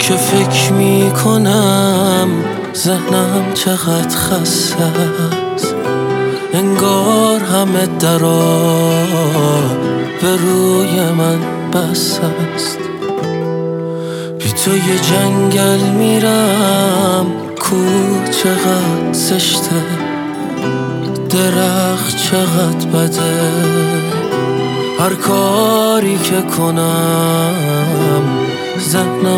که فکر میکنم ذهنم چقدر خسته است، انگار همه درا به روی من بس است. بی تو یه جنگل میرم، کوه چقدر زشته، درخت چقدر بده، هر کاری که کنم ذهنم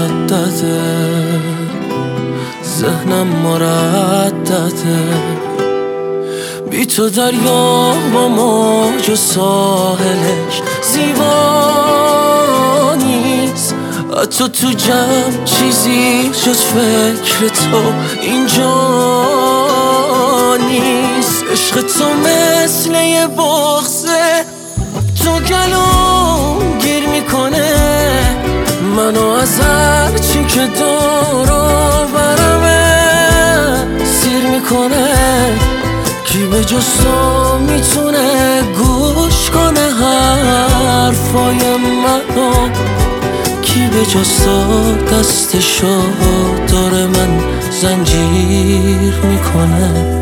مردده. بی تو دریا با موج و ساحلش زیبا نیست، حتی تو جمع چیزی جز فکر تو اینجا نیست. عشق تو مثل یه بغضه، تو گلوم گیر میکنه منو از هرچی که دور و برمه سیر میکنه. کی به جز تو میتونه گوش کنه حرفای منو؟ کی به جز تو دستشو دور من زنجیر میکنه؟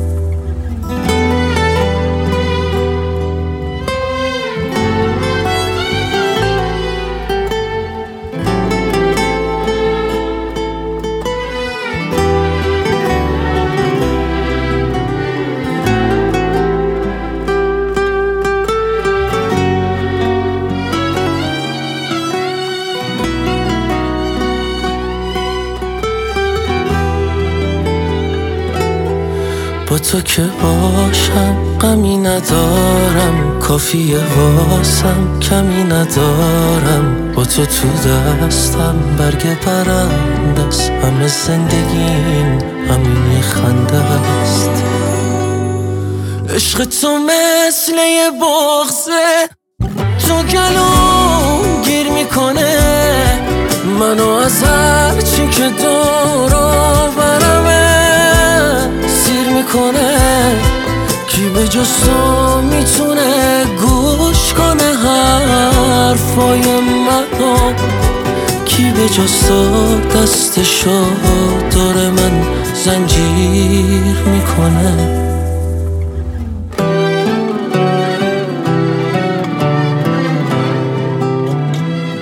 با تو که باشم غمی ندارم، کافیه واسم کمی ندارم. با تو دستم برگ برنده است، همه زندگیم همین یه خنده است. عشق تو مثل یه بغضه، تو گلوم گیر میکنه منو از هرچی که دور و برمه سیر میکنه. کی به جز تو میتونه گوش کنه حرفای منو؟ کی به جز تو دستشو دور من زنجیر میکنه؟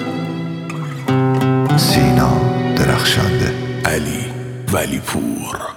سینا درخشنده، علی ولیپور.